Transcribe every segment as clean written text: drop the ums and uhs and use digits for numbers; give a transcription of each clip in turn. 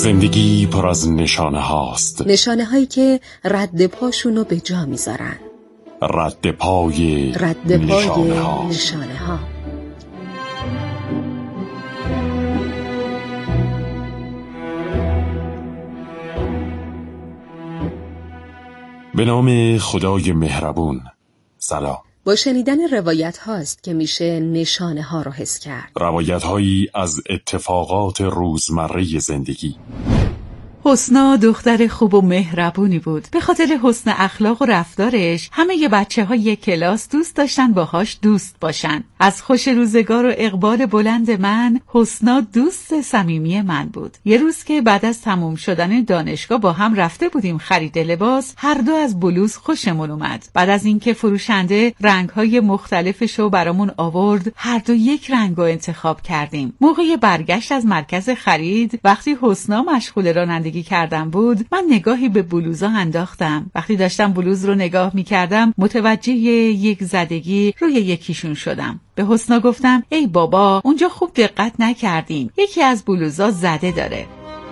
زندگی پر از نشانه هاست، نشانه هایی که رد پاشونو به جا میذارن. رد پای نشانه ها. به نام خدای مهربون. سلام. با شنیدن روایت هاست که میشه نشانه ها رو حس کرد. روایت هایی از اتفاقات روزمره زندگی. حسنا دختر خوب و مهربونی بود. به خاطر حسن اخلاق و رفتارش همه بچه‌های کلاس دوست داشتن باهاش دوست باشن. از خوش روزگار و اقبال بلند من، حسنا دوست صمیمی من بود. یه روز که بعد از تموم شدن دانشگاه با هم رفته بودیم خرید لباس، هر دو از بلوز خوشمون اومد. بعد از اینکه فروشنده رنگ‌های مختلفشو برامون آورد، هر دو یک رنگو انتخاب کردیم. موقع برگشت از مرکز خرید، وقتی حسنا مشغول رانندگی کردم بود، من نگاهی به بلوزا انداختم. وقتی داشتم بلوز رو نگاه می‌کردم، متوجه یک زدگی روی یکیشون شدم. به حسنا گفتم ای بابا، اونجا خوب دقت نکردیم، یکی از بلوزا زده داره.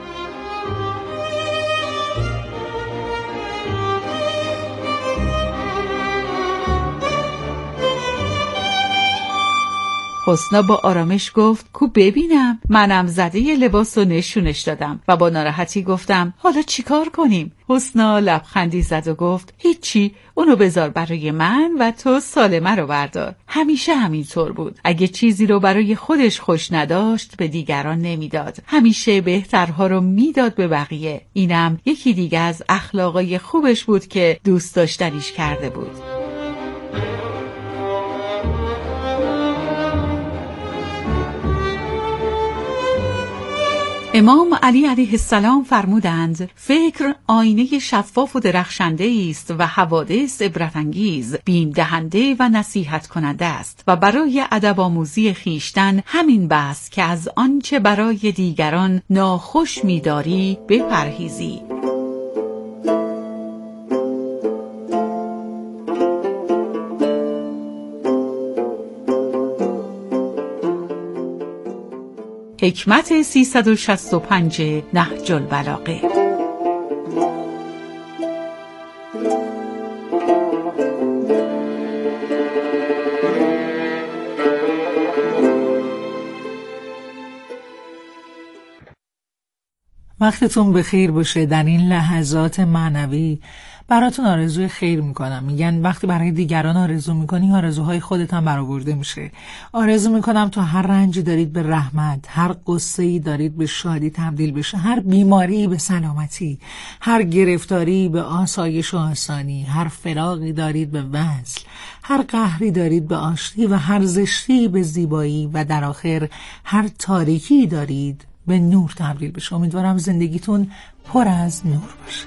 حسنا با آرامش گفت کو ببینم. منم زده ی لباس رو نشونش دادم و با ناراحتی گفتم حالا چیکار کنیم؟ حسنا لبخندی زد و گفت هیچی، اونو بذار برای من و تو سالمه رو بردار. همیشه همینطور بود. اگه چیزی رو برای خودش خوش نداشت به دیگران نمیداد. همیشه بهترها رو میداد به بقیه. اینم یکی دیگه از اخلاقای خوبش بود که دوست داشتنیش کرده بود. امام علی علیه السلام فرمودند فکر آینه شفاف و درخشنده است و حوادث عبرت‌انگیز، بیم دهنده و نصیحت کننده است و برای ادب آموزی خیشتن همین بس که از آنچه برای دیگران ناخوش می‌داری بپرهیزی. حکمت 365 نهج البلاغه. وقتتون بخیر باشه. در این لحظات معنوی براتون آرزوی خیر میکنم. میگن وقتی برای دیگران آرزو میکنی، آرزوهای خودت هم برآورده میشه. آرزو میکنم تا هر رنجی دارید به رحمت، هر غصه‌ای دارید به شادی تبدیل بشه، هر بیماری به سلامتی، هر گرفتاری به آسایش و آسانی، هر فراقی دارید به وصل، هر قهری دارید به آشتی و هر زشتی به زیبایی و در آخر هر تاریکی دارید به نور تبدیل بشه. امیدوارم زندگیتون پر از نور باشه.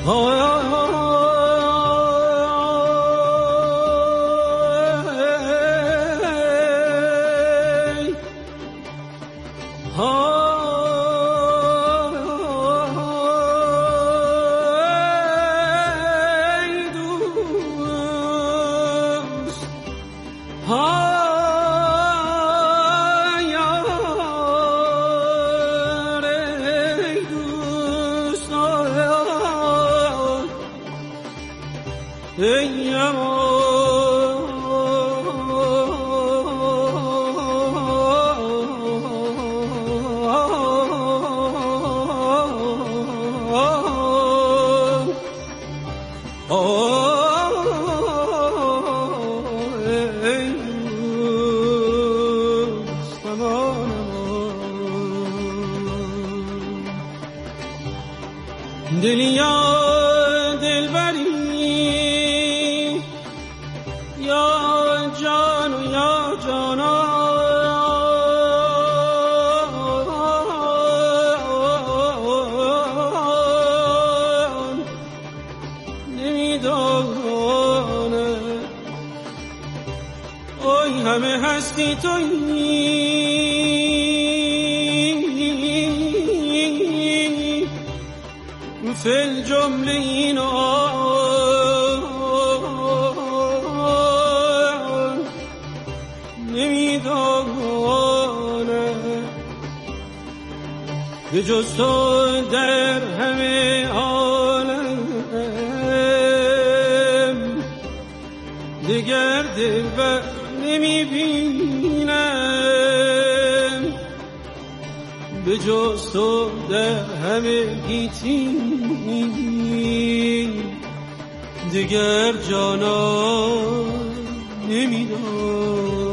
به جز تو در همه عالم دگر دلبر نمیبینم، به جز تو در همه گیتی دگر جانان نمیدانم.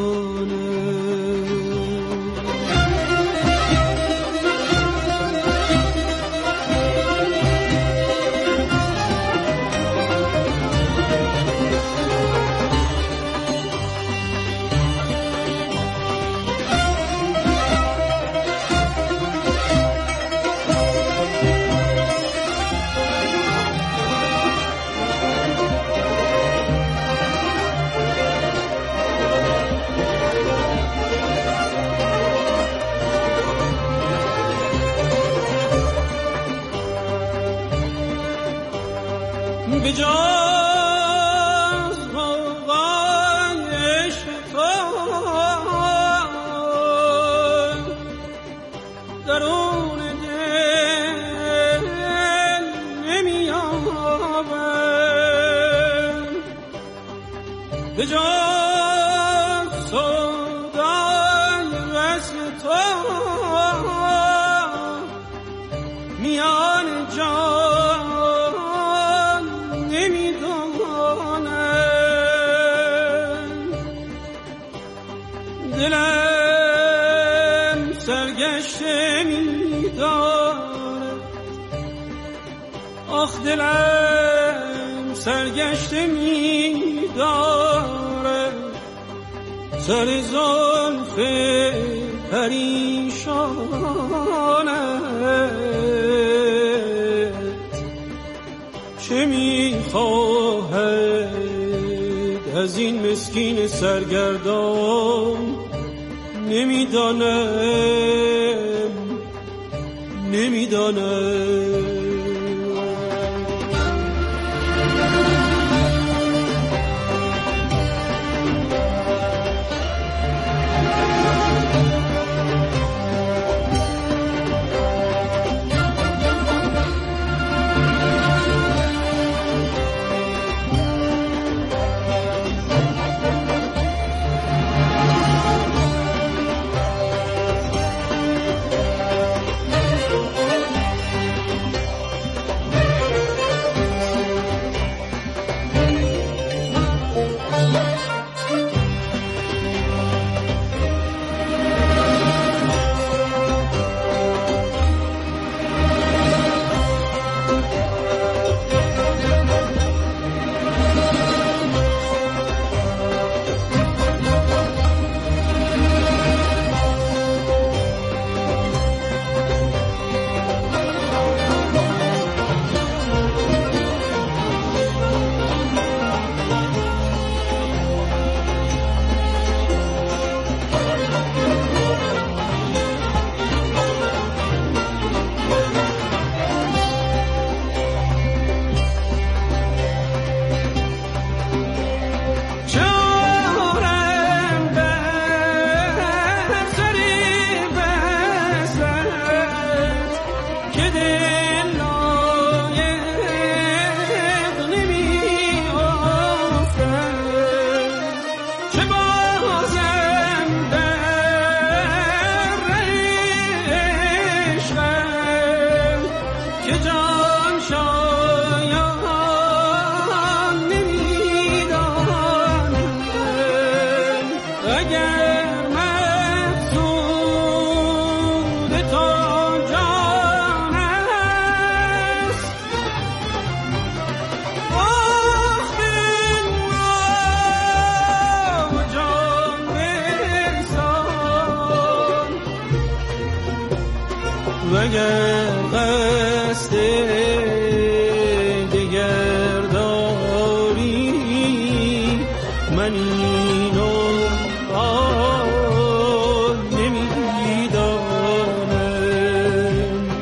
به جز غوغای عشق تو درون دل نمیابم، به جز سودای وصل تو میان جان دلم سرگشته می‌دارد، آخ دلم سرگشته می‌دارد، سر زلف پریشانت چه می‌خواهد از این مسکین سرگردان، نمیدانم. اگر قصد دگر داری من اینو نمیدانم.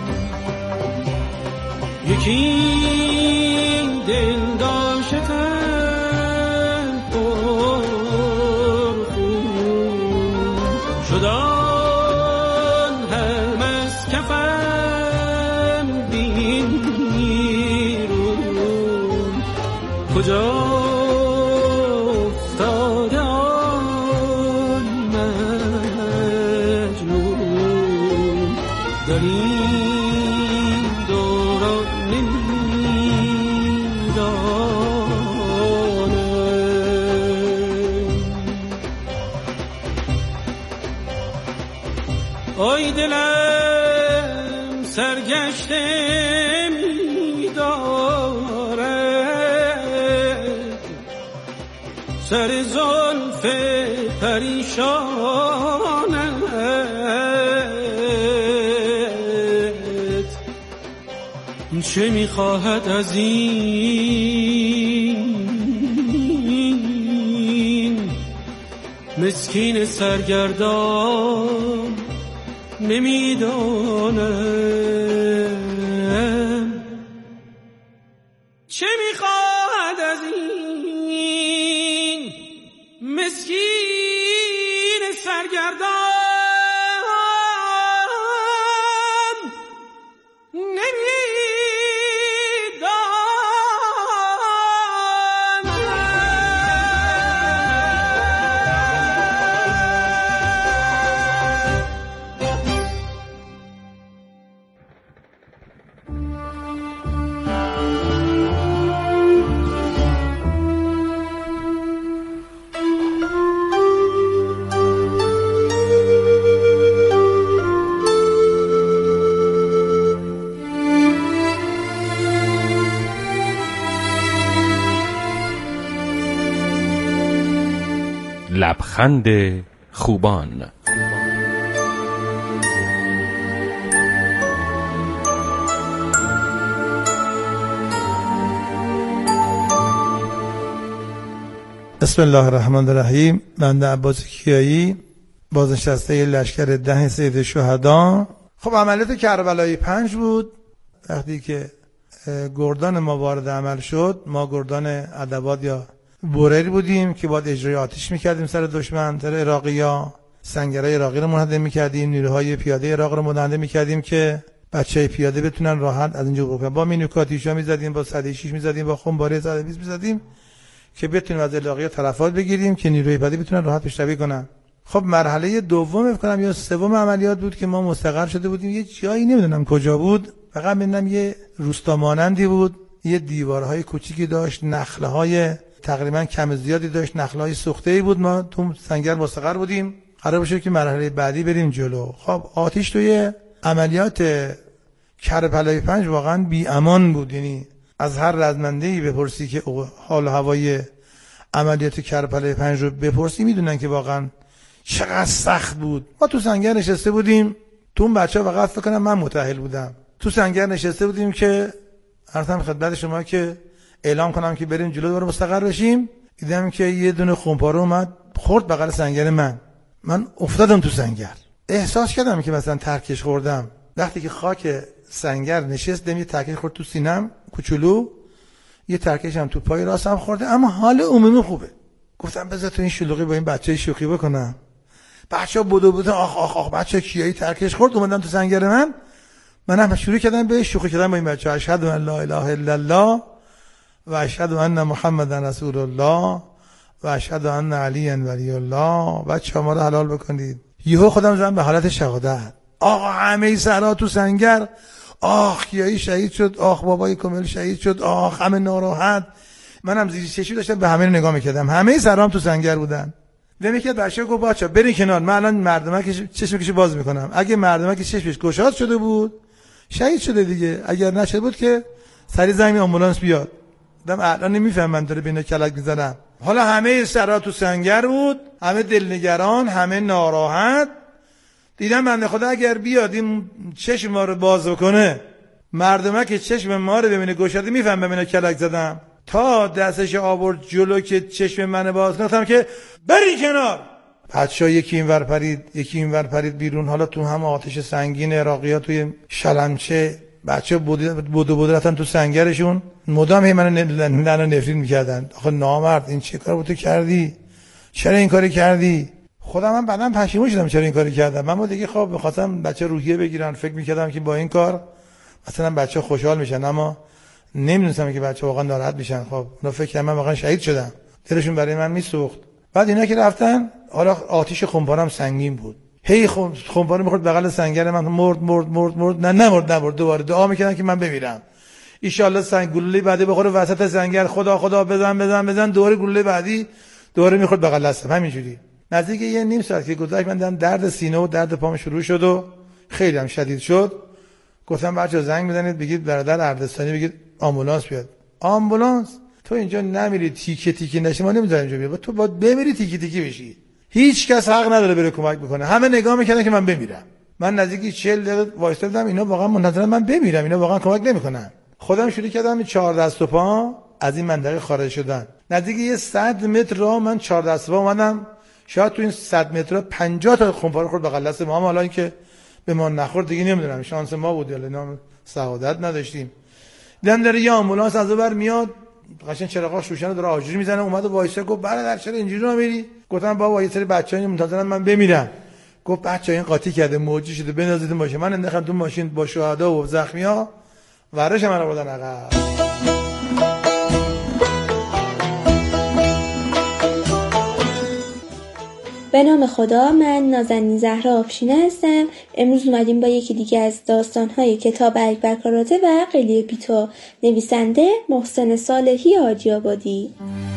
یکی دل داشتم پرخون شدان هم از کفم بیرون کجا افتاده آن مجنون در این دوران آی دلم سرگشته می‌دارد سر زلف پریشانت چه می‌خواهد از این مسکین سرگردان نمیدانم. چه میخواهد از این مسکین سرگردان لبخند خوبان. بسم الله الرحمن الرحیم. بنده عباس کیایی، بازنشسته لشکر 10 سید شهدا. خب عملیات کربلای 5 بود. وقتی که گردان ما وارد عمل شد، ما گردان ادوات یا بورری بودیم که باید اجرای آتش میکردیم سر دشمن، سر عراقی‌ها. سنگرهای عراقی رو منهدم میکردیم، نیروهای پیاده عراق رو منهدم میکردیم که بچهای پیاده بتونن راحت از اینجا بکنن. با مینوکاتیشا میزدیم، با 106 میزدیم، با خمباره 120 میزدیم که بتونیم از عراقی‌ها تلفات بگیریم که نیروی پیاده بتونن راحت پیشروی کنن. خب مرحله دوم فکر یا سوم عملیات بود که ما مستقر شده بودیم یه جایی، نمیدونم کجا بود، فقط میدونم یه روستا مانندی بود، یه دیوارهای کوچیکی داشت، نخله‌های تقریبا کم زیادی داشت، نخله‌های سوخته‌ای بود. ما تو سنگر مستقر بودیم، قرار باشه که مرحله بعدی بریم جلو. خب آتش توی عملیات کربلای 5 واقعا بی امان بود. یعنی از هر رزمنده‌ای بپرسی که حال و هوای عملیات کربلای 5 رو بپرسی، میدونن که واقعا چقدر سخت بود. ما تو سنگر نشسته بودیم، تو اون بچه‌ها فقط فکر کنم من متأهل بودم. تو سنگر نشسته بودیم که عرضم خدمت شما که اعلام کنم که بریم جلو دوباره مستقر بشیم. دیدم که یه دونه خمپاره اومد خورد بغل سنگر من افتادم تو سنگر. احساس کردم که مثلا ترکش خوردم. وقتی که خاک سنگر نشستم یه ترکش خورد تو سینم کوچولو، یه ترکش هم تو پای راستم خورده، اما حال عمومی خوبه. گفتم بذار تو این شلوغی با این بچه شوخی بکنم. بچه‌ها بودن آخ بچه کیایی ترکش خورد، اومدن تو سنگر منم شروع کردم به شوخی کردن با این بچه. اشهد ان لا اله الا الله و اشهد ان محمد رسول الله و اشهد ان علی ولی الله. بچه‌ها ما رو حلال بکنید. یهو خودم زدم به حالت شهادت. آقا همه سرا تو سنگر، آخ کیایی شهید شد، آخ بابای کامل شهید شد، آخ همه ناراحت. منم زیر چشمی داشتم به همه نگاه میکردم، همه سرام تو سنگر بودن. دیدم که بچه‌ها گفت بچا برین کنار، من الان مردمک چشمکشو باز میکنم. اگه مردمک چشمش گشاد شده بود شهید شده دیگه، اگر نشده بود که سری زنگ آمبولانس بیاد. دیدم الان نمیفهمم داره بین کلک میزنم. حالا همه سرا تو سنگر بود، همه دلنگران، همه ناراحت. دیدم بنده خدا اگر بیاد این چشم ما رو باز کنه، مردمه که چشم ما رو ببینه گشاده میفهم ببینه کلک زدم، تا دستش آورد جلو که چشم من باز کنم که بری کنار. بچه‌ها یکی اینور پرید یکی اینور پرید بیرون. حالا تو هم آتش سنگین عراقی‌ها توی شلمچه بچه‌ها بودو رفتن تو سنگرشون، مدام هی منو نفرین می‌کردن. آخه نامرد این چه کار بود تو کردی؟ چرا این کاری کردی؟ خودم هم بعداً پشیمون شدم چرا این کاری کردم. من دیگه خب می‌خواستم بچه روحیه بگیرن، فکر می‌کردم که با این کار مثلا بچه‌ها خوشحال میشن، اما نمی‌دونستم که بچه‌ها واقعا ناراحت میشن. خب اونا فکر کردن من واقعا شهید شدم، دلشون برای من میسوخت. بعد اینا که رفتن، حالا آتش خمپارم سنگین بود، هی خمپاره می‌خورد بغل سنگر من، مرد نمرد. دوباره دعا می‌کردن که من بمیرم، ان شاءالله سنگ گلوله بعدی بخوره وسط سنگر، خدا بزن دوباره گلوله بعدی دوباره می‌خورد بغل دستم. همینجوری نزدیک یه نیم ساعت که گذشت، من دیدم درد سینه و درد پام شروع شد و خیلی هم شدید شد. گفتم بچه‌ها زنگ بزنید بگید برادر اردستانی بگید آمبولانس بیاد. آمبولانس؟ تو اینجا نمیری تیکه نشی، ما نمیذاریم اینجا بیاد، تو باید بمیری تیکه بشی. هیچ کس حق نداره بره کمک بکنه. همه نگاه میکنن که من بمیرم. من نزدیک 40 دقیقه وایسادم، اینا واقعا منتظرن من بمیرم، اینا واقعا کمک نمیکنن. خودم شروع کردم 4 دست و پا از این منطقه خارج شدن. نزدیک یه 100 متر راه من 4 دست و پا اومدم، شاید تو این 100 متر 50 تا خمپاره خورد بغل دست ما. حالا اینکه به ما نخورد دیگه نمیدونم، شانس ما بود یا نه، سعادت نداشتیم. دیدم داره یه آمبولانس از اونور میاد، قشنگ چراغاش روشنه، داره آجوری میزنه. اومد و وایسا گفت برادر چرا اینجوری رو میری؟ گفتم بابا یه سری بچه‌ها منتظرن من بمیرم. گفت بچه‌ها این قاطی کرده موجی شده بنازید ماشین. من انداختم تو ماشین با شهدا و زخمی‌ها، ورش من آوردن عقب. به نام خدا، من نازنین زهرا آفشین هستم. امروز اومدیم با یکی دیگه از داستان‌های کتاب اکبر کاراته و قلیه پیتو، نویسنده محسن صالحی حاجی آبادی.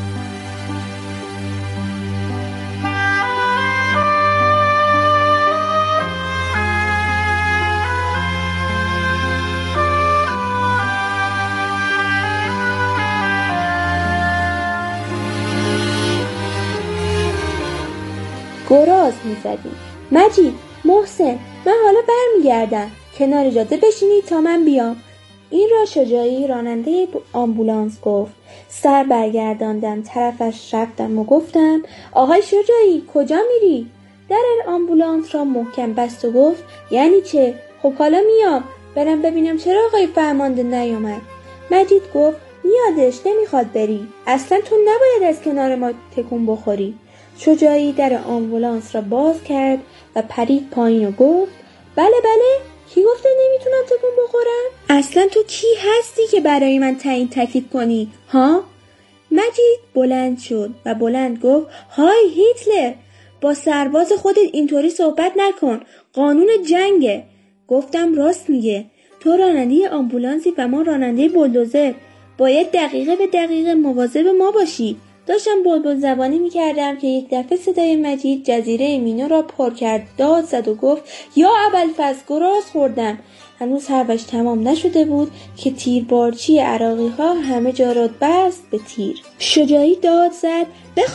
گراز می‌زدیم. مجید، محسن، من حالا برمیگردم، کنار جاده بشینید تا من بیام. این را شجاعی راننده آمبولانس گفت. سر برگرداندم طرفش، رفتم و گفتم آقای شجاعی کجا میری؟ در آمبولانس را محکم بست و گفت یعنی چه؟ خب حالا میام، برم ببینم چرا آقای فرمانده نیامد. مجید گفت میادش، نمیخواد بری، اصلا تو نباید از کنار ما تکون بخوری. شجاعی در آمبولانس را باز کرد و پرید پایین و گفت بله کی گفته نمیتونم تکون بخورم؟ اصلا تو کی هستی که برای من تعیین تکلیف کنی ها؟ مجید بلند شد و بلند گفت های هیتلر، با سرباز خودت اینطوری صحبت نکن، قانون جنگه. گفتم راست میگه، تو راننده آمبولانسی و ما راننده بولدوزر، باید دقیقه به دقیقه مواظب ما باشی. داشتم بلبل زبانی میکردم که یک دفعه صدای مجید جزیره مینو را پر کرد، داد زد و گفت یا ابوالفضل گراز خوردم. هنوز حرفش تمام نشده بود که تیربارچی عراقی ها همه جا را بست به تیر. شجاعی داد زد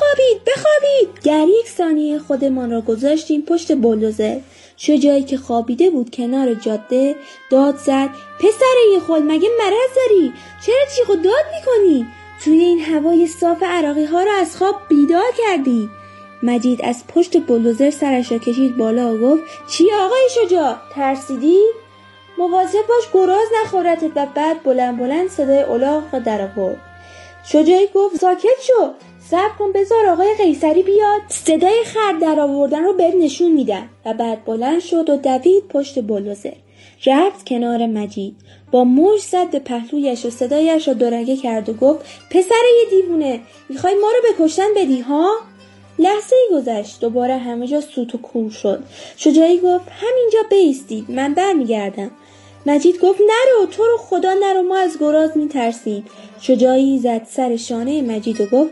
بخوابید. گر یک ثانیه خودمان را گذاشتیم پشت بولدوزر. شجاعی که خوابیده بود کنار جاده داد زد پسر خود مگه مرض داری؟ چرا جیغ و داد میکنی؟ توی این هوای صاف عراقی ها را از خواب بیدار کردی. مجید از پشت بولدوزر سرش را کشید بالا و گفت چی آقای شجاع؟ ترسیدی؟ مواظب باش گراز نخورتت. و بعد بلند صدای الاغ در آورد. شجاعی گفت ساکت شو، صبر کن بذار آقای قیصری بیاد، صدای خر در آوردن رو بهت نشون میدم. و بعد بلند شد و دوید پشت بولدوزر، رفت کنار مجید، با مشت زد به پهلویش و صدایش را دورگه کرد و گفت پسر یه دیوونه، میخوای ما رو به کشتن بدی ها؟ لحظه ای گذشت، دوباره همه جا سوت و کور شد. شجاعی گفت همینجا بایستید، من برمیگردم. مجید گفت نرو، تو رو خدا نرو، ما از گراز میترسیم. شجاعی زد سر شانه مجید و گفت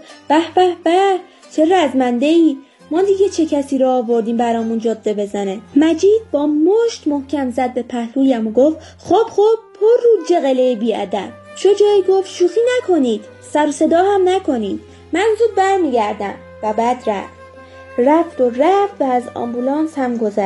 به چه رزمنده ای، ما دیگه چه کسی را آوردیم برامون جاده بزنه. مجید با مشت محکم زد به پهلویم و گفت خب پر رو جغله بیادب. شجاعی گفت شوخی نکنید، سر و صدا هم نکنید، من زود برمیگردم. و بعد رفت و از آمبولانس هم گذشت.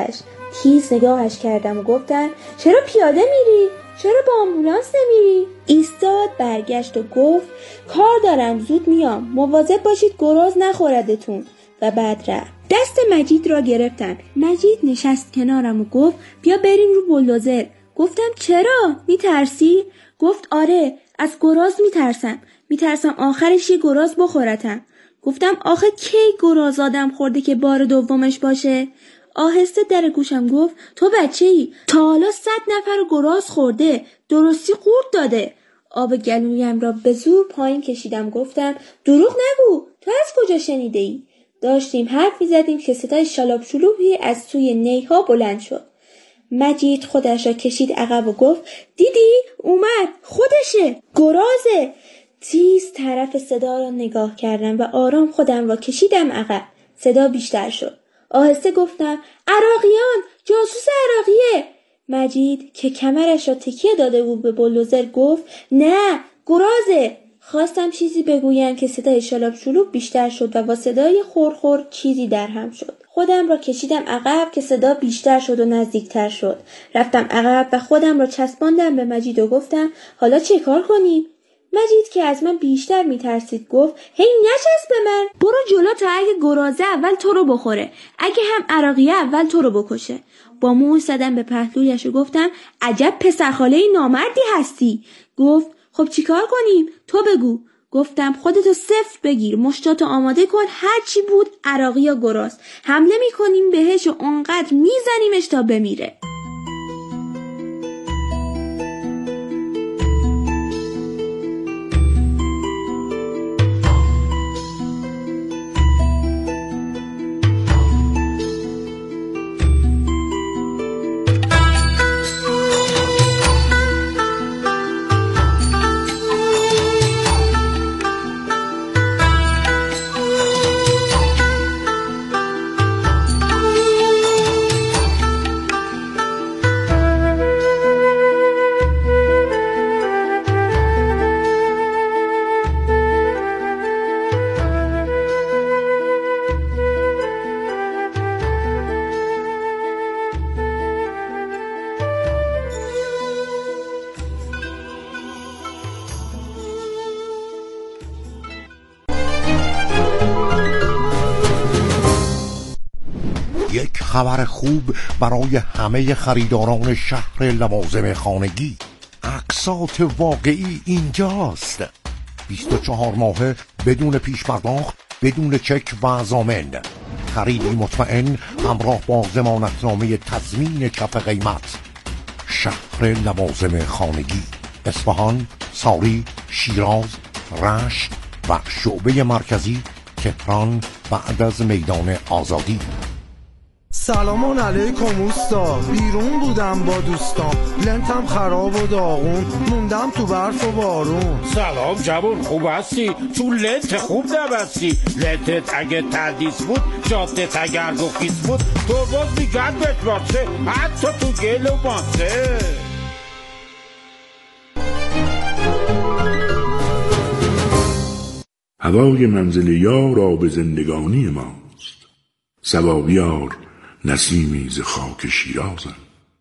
تیز نگاهش کردم و گفتم چرا پیاده میری؟ چرا با آمبولانس نمیری؟ ایستاد، برگشت و گفت کار دارم، زود میام، مواظب باشید گراز نخوردتون. و بعد رفت. دست مجید را گرفتم. مجید نشست کنارم و گفت بیا بریم رو بولدوزر. گفتم چرا؟ میترسی؟ گفت آره، از گراز میترسم آخرش یه گراز بخورتم. گفتم آخه کی گراز آدم خورده که بار دومش باشه؟ آهسته در گوشم گفت تو بچه‌ای، تا حالا 100 نفر گراز خورده، درستی قورت داده. آب گلویم را به زور پایین کشیدم. گفتم دروغ نگو، تو از کجا شنیده ای؟ داشتیم حرف می‌زدیم که صدای شالاب شلوغی از سوی نیها بلند شد. مجید خودش را کشید عقب و گفت دیدی؟ اومد، خودشه، گرازه. تیز طرف صدا را نگاه کردم و آرام خودم را کشیدم عقب. صدا بیشتر شد. آهسته گفتم عراقیان، جاسوس عراقیه. مجید که کمرش را تکیه داده بود به بولدوزر گفت نه، گرازه. خواستم چیزی بگویم که صدای شلاب شلوغ بیشتر شد و با صدای خورخور چیزی در هم شد. خودم را کشیدم عقب که صدا بیشتر شد و نزدیکتر شد. رفتم عقب و خودم را چسباندم به مجید و گفتم حالا چه کار کنیم؟ مجید که از من بیشتر میترسید گفت هی نچسب به من، برو جلو تا اگه گرازه اول تو رو بخوره، اگه هم عراقیه اول تو رو بکشه. با موی زدم به پهلویش و گفتم عجب پسرخاله نامردی هستی. گفت خب چیکار کنیم؟ تو بگو. گفتم خودتو سفت بگیر، مشتاتو آماده کن، هر چی بود عراقی یا گراز حمله میکنیم بهش و اونقدر میزنیمش تا بمیره. یک خبر خوب برای همه خریداران شهر لوازم خانگی. اقساط واقعی اینجاست. 24 ماهه بدون پیش پرداخت، بدون چک و ضامن. خریدی مطمئن همراه با ضمانتنامه تضمین کف قیمت. شهر لوازم خانگی، اصفهان، ساری، شیراز، رشت و شعبه مرکزی تهران بعد از میدان آزادی. سلام علیکم اوستا، بیرون بودم با دوستام، لنتم خراب و داغون، موندم تو برف و بارون. سلام جوان، خوب هستی؟ تو لنت خوب نبستی. لنتت اگه تردیس بود، جادت اگر گفیس بود، تو باز میگرد بهت باشه، حتی تو گل و بانسه. هوای منزل یار آب زندگانی ماست، صبا بیار نسیمی ز خاک شیرازم.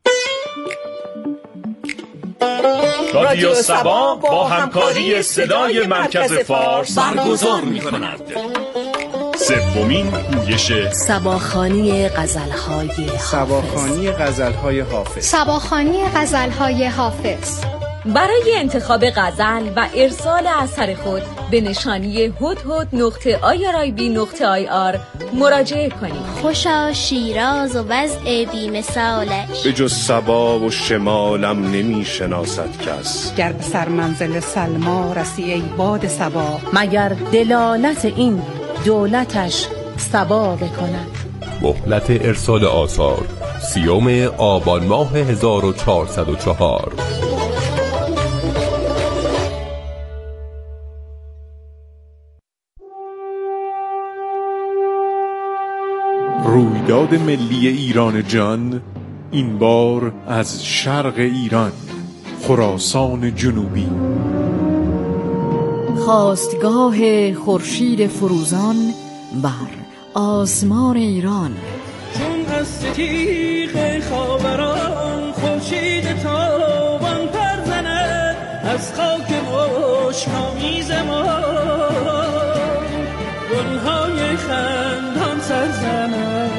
رادیو صبا با همکاری صدای مرکز فارس برگزار می‌کند سومین پویش صباخوانی غزل‌های حافظ. صباخوانی غزل‌های حافظ. برای انتخاب غزل و ارسال اثر خود به نشانی hudhud.irib.ir مراجعه کنید. خوشا شیراز و وضع بی مثالش، به جز صبا و شمالم نمی شناسد کس. گر به سر منزل سلما رسی ای باد صبا، مگر دلالت این دولتش صبا بکند. مهلت ارسال آثار 30 آبان ماه 1404. رویداد ملی ایران جان، این بار از شرق ایران، خراسان جنوبی. خاستگاه خورشید فروزان بر آسمان ایران، چون دست تیغ خاوران خورشید تابان پر زند از خاک مشک‌آمیز ما گلهای خندان سر زند.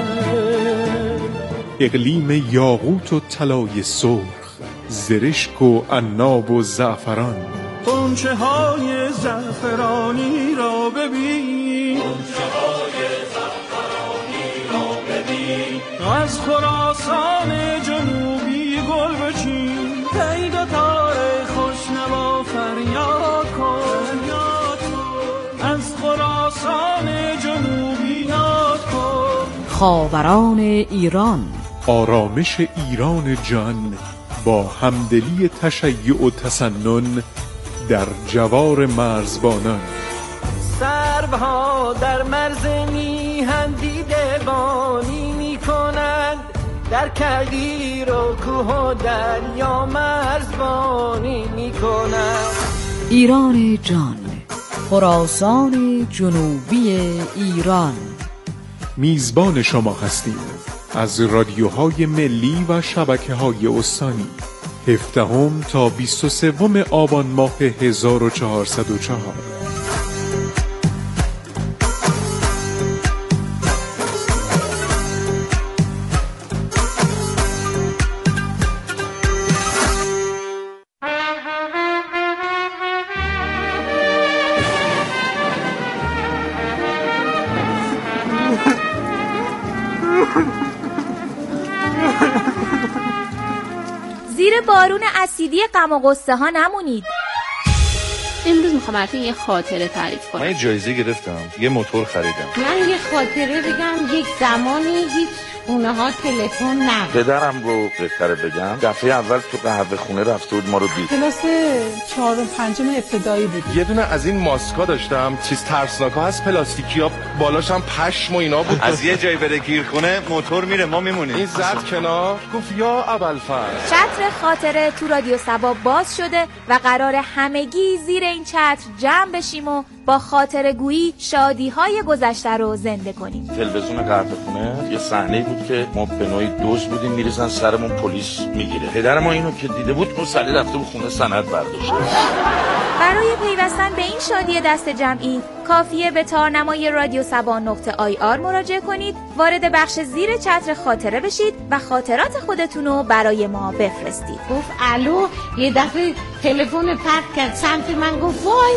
اقلیم یاقوت و طلای سرخ، زرشک و عناب و زعفران، غنچه های زعفرانی را ببین، غنچه های زعفرانی را ببین، از خراسان جنوبی گل بچین، پیدا تار خوشنوا فریاد کن، از خراسان جنوبی یاد کن. خاوران ایران، آرامش ایران جان با همدلی تشیع و تسنن در جوار مرزبانان. سروها در مرز میهن دیدبانی میکنند، در کویر و کوه و دریا مرزبانی میکنند. ایران جان، خراسان جنوبی ایران. میزبان شما هستیم از رادیوهای ملی و شبکه‌های استانی. 17 تا 23 آبان ماه 1404. زیر بارون اسیدی غم و غصه ها نمونید. امروز میخوام براتون یه خاطره تعریف کنم. من یه جایزه گرفتم، یه موتور خریدم. من یه خاطره بگم. یک زمانی هیچ خونه ها تلفن نبود. پدرم رو بهتره بگم دفعه اول تو قهوه خونه رفته بود، ما رو دید. کلاس 4 و 5 ابتدایی بود. یه دونه از این ماسکا داشتم، چیز ترسناکا هست، پلاستیکیا، بالاش هم پشم و اینا بود. از یه جای بره گیر کنه موتور میره، ما میمونیم. این زد کنار گفت یا ابوالفضل. چتر خاطره تو رادیو سبا باز شده و قرار همگی زیر این چتر جمع بشیم و با خاطره گویی شادی های گذشته رو زنده کنیم. تلویزیون قهوه خونه یه صحنه بود که ما به نوعی دوز بودیم، میریزن سرمون، پلیس میگیره. پدر ما اینو که دیده بود اون سری رفته بود خونه سند برداشته. برای پیوستن به این شادی دست جمعی کافیه به تارنمای رادیو سبا.ir مراجعه کنید، وارد بخش زیر چتر خاطره بشید و خاطرات خودتون رو برای ما بفرستید. گفت الو، یه دفعه تلفن پرت کرد سمت من، گفت وای